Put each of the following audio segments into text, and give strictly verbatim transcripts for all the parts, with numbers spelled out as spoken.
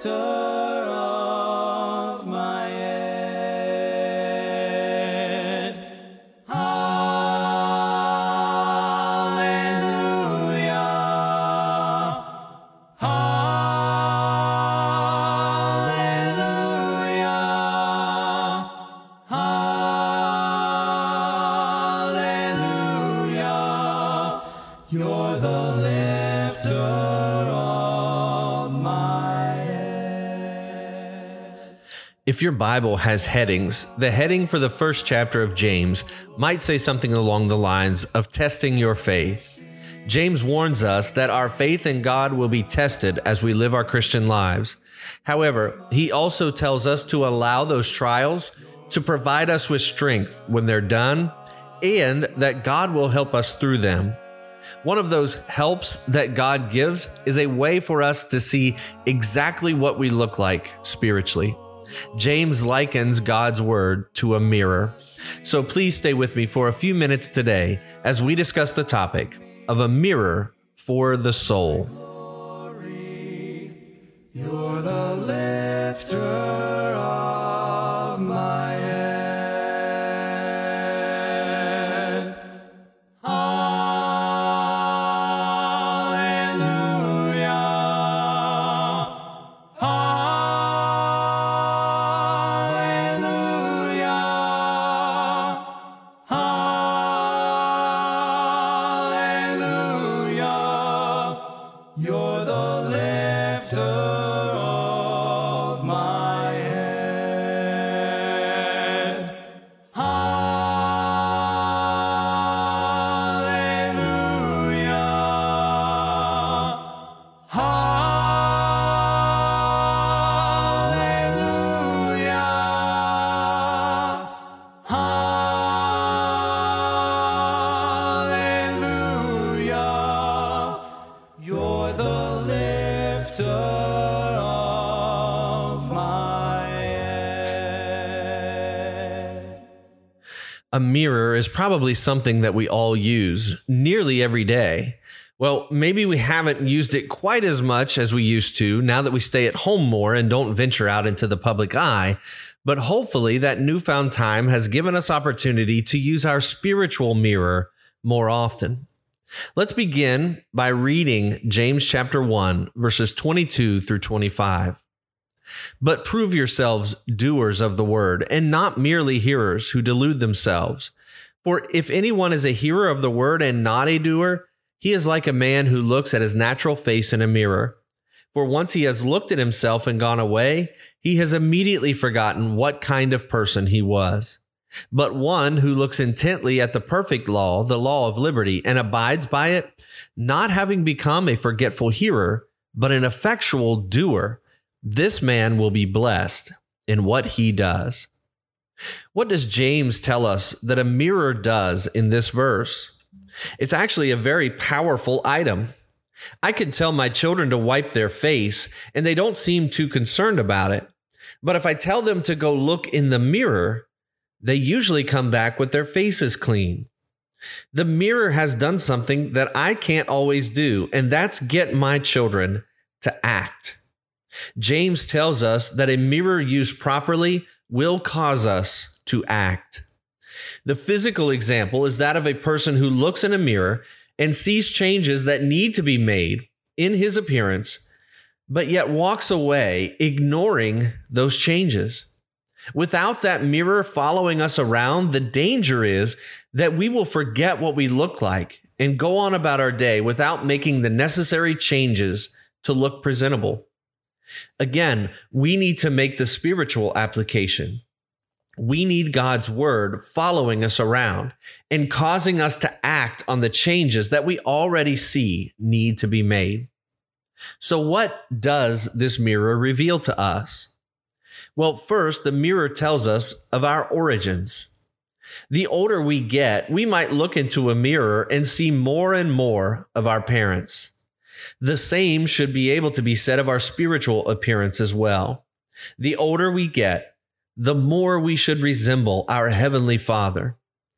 lifter of my head. Hallelujah. Hallelujah. Hallelujah. You're the lifter of my head. If your Bible has headings, the heading for the first chapter of James might say something along the lines of testing your faith. James warns us that our faith in God will be tested as we live our Christian lives. However, he also tells us to allow those trials to provide us with strength when they're done, and that God will help us through them. One of those helps that God gives is a way for us to see exactly what we look like spiritually. James likens God's word to a mirror. So please stay with me for a few minutes today as we discuss the topic of a mirror for the soul. You're the lifter of my head. Hallelujah. Hallelujah. Hallelujah. You're the lifter of my head. Hallelujah. Hallelujah. Hallelujah. You're the lifter of my head. A mirror is probably something that we all use nearly every day. Well, maybe we haven't used it quite as much as we used to now that we stay at home more and don't venture out into the public eye. But hopefully that newfound time has given us opportunity to use our spiritual mirror more often. Let's begin by reading James chapter one, verses twenty-two through twenty-five. But prove yourselves doers of the word, and not merely hearers who delude themselves. For if anyone is a hearer of the word and not a doer, he is like a man who looks at his natural face in a mirror. For once he has looked at himself and gone away, he has immediately forgotten what kind of person he was. But one who looks intently at the perfect law, the law of liberty, and abides by it, not having become a forgetful hearer, but an effectual doer, this man will be blessed in what he does. What does James tell us that a mirror does in this verse? It's actually a very powerful item. I can tell my children to wipe their face, and they don't seem too concerned about it. But if I tell them to go look in the mirror, they usually come back with their faces clean. The mirror has done something that I can't always do, and that's get my children to act. James tells us that a mirror used properly will cause us to act. The physical example is that of a person who looks in a mirror and sees changes that need to be made in his appearance, but yet walks away ignoring those changes. Without that mirror following us around, the danger is that we will forget what we look like and go on about our day without making the necessary changes to look presentable. Again, we need to make the spiritual application. We need God's word following us around and causing us to act on the changes that we already see need to be made. So what does this mirror reveal to us? Well, first, the mirror tells us of our origins. The older we get, we might look into a mirror and see more and more of our parents. The same should be able to be said of our spiritual appearance as well. The older we get, the more we should resemble our Heavenly Father.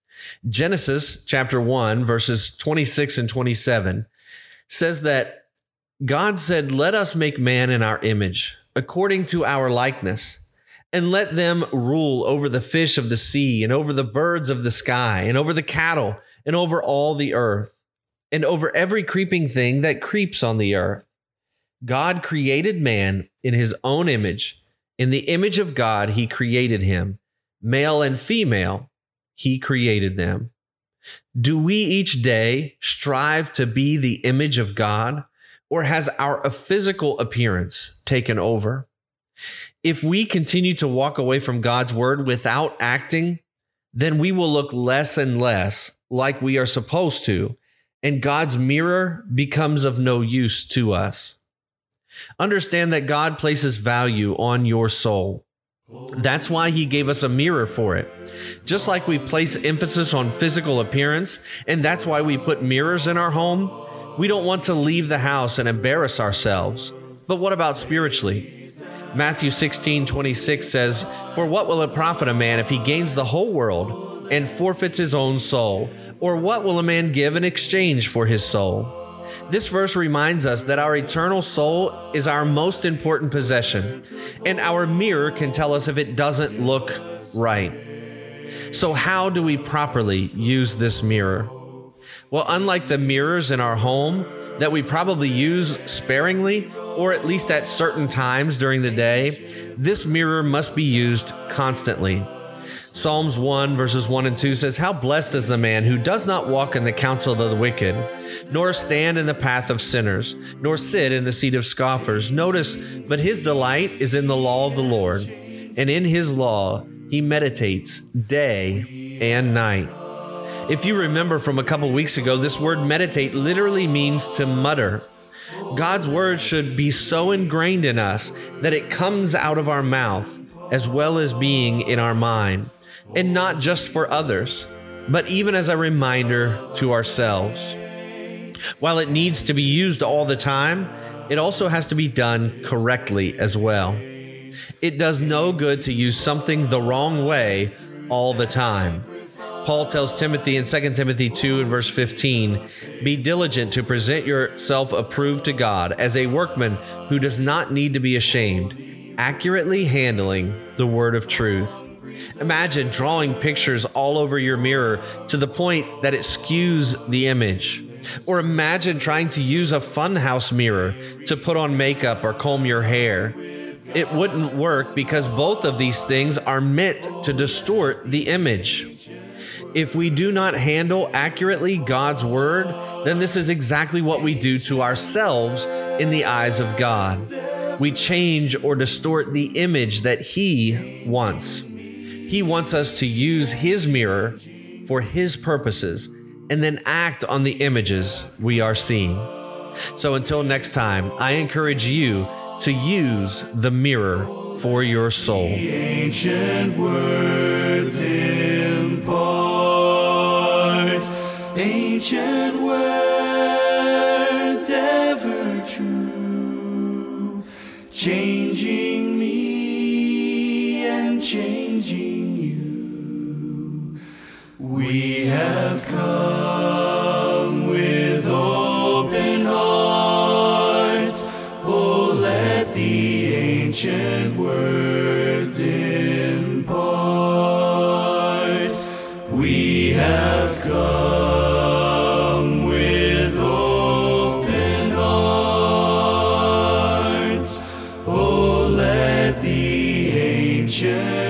Genesis chapter one, verses twenty-six and twenty-seven says that God said, "Let us make man in our image, according to our likeness, and let them rule over the fish of the sea, and over the birds of the sky, and over the cattle, and over all the earth, and over every creeping thing that creeps on the earth. God created man in his own image. In the image of God, he created him. Male and female, he created them. Do we each day strive to be the image of God, or has our physical appearance taken over? If we continue to walk away from God's word without acting, then we will look less and less like we are supposed to, and God's mirror becomes of no use to us. Understand that God places value on your soul. That's why he gave us a mirror for it. Just like we place emphasis on physical appearance, and that's why we put mirrors in our home, we don't want to leave the house and embarrass ourselves. But what about spiritually? Matthew sixteen twenty-six says, "For what will it profit a man if he gains the whole world and forfeits his own soul? Or what will a man give in exchange for his soul?" This verse reminds us that our eternal soul is our most important possession, and our mirror can tell us if it doesn't look right. So how do we properly use this mirror? Well, unlike the mirrors in our home that we probably use sparingly, or at least at certain times during the day, this mirror must be used constantly. Psalms one verses one and two says, "How blessed is the man who does not walk in the counsel of the wicked, nor stand in the path of sinners, nor sit in the seat of scoffers." Notice, "But his delight is in the law of the Lord, and in his law he meditates day and night." If you remember from a couple weeks ago, this word meditate literally means to mutter. God's word should be so ingrained in us that it comes out of our mouth as well as being in our mind, and not just for others, but even as a reminder to ourselves. While it needs to be used all the time, it also has to be done correctly as well. It does no good to use something the wrong way all the time. Paul tells Timothy in Second Timothy two and verse fifteen, "Be diligent to present yourself approved to God as a workman who does not need to be ashamed, accurately handling the word of truth." Imagine drawing pictures all over your mirror to the point that it skews the image. Or imagine trying to use a funhouse mirror to put on makeup or comb your hair. It wouldn't work because both of these things are meant to distort the image. If we do not handle accurately God's word, then this is exactly what we do to ourselves in the eyes of God. We change or distort the image that He wants. He wants us to use His mirror for His purposes and then act on the images we are seeing. So until next time, I encourage you to use the mirror for your soul. The ancient words impart, ancient words ever true, changing me and changing you. We have come with open hearts. Oh, let the ancient words impart. We have come with open hearts. Oh, let the ancient